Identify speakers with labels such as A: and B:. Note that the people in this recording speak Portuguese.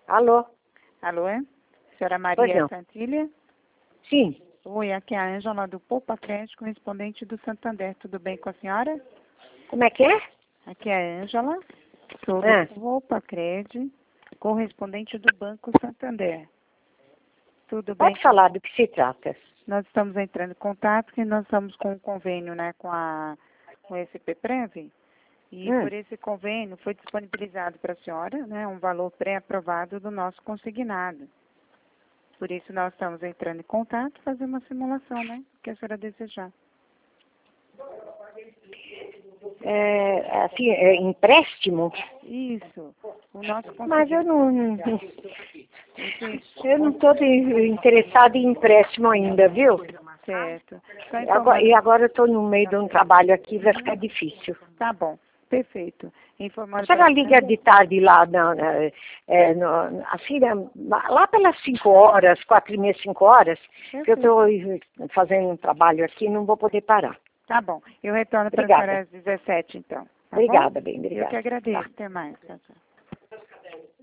A: Alô?
B: Alô, é? Senhora
A: Pois
B: Maria
A: não.
B: Santilha?
A: Sim.
B: Oi, aqui é a Ângela do Poupa Crédito, correspondente do Santander. Tudo bem com a senhora?
A: Como é que é?
B: Aqui é a Ângela, sou do
A: Ah,
B: Poupa Crédito, correspondente do Banco Santander. Tudo bem?
A: pode falar do que se trata.
B: Nós estamos entrando em contato, porque nós estamos com um convênio, né, com a SP-Prev, e por esse convênio foi disponibilizado para a senhora, né, um valor pré-aprovado do nosso consignado. Por isso nós estamos entrando em contato, fazer uma simulação, né, que a senhora desejar.
A: Assim, empréstimo?
B: Isso, o nosso
A: Mas eu
B: consignado.
A: não estou interessada em empréstimo ainda, viu?
B: Certo. Só
A: E agora eu estou no meio de um trabalho aqui, vai ficar difícil.
B: Tá bom, perfeito. Informando
A: A senhora
B: pra
A: liga de tarde lá, assim, lá pelas 5 horas, 4h30, 5 horas, que eu estou fazendo um trabalho aqui e não vou poder parar.
B: Tá bom, eu retorno para a
A: Obrigada.
B: senhora às 17, então. Tá
A: Obrigada,
B: bom?
A: bem,
B: Eu
A: obrigada.
B: que agradeço.
A: Tá.
B: Até mais. Tchau, tchau.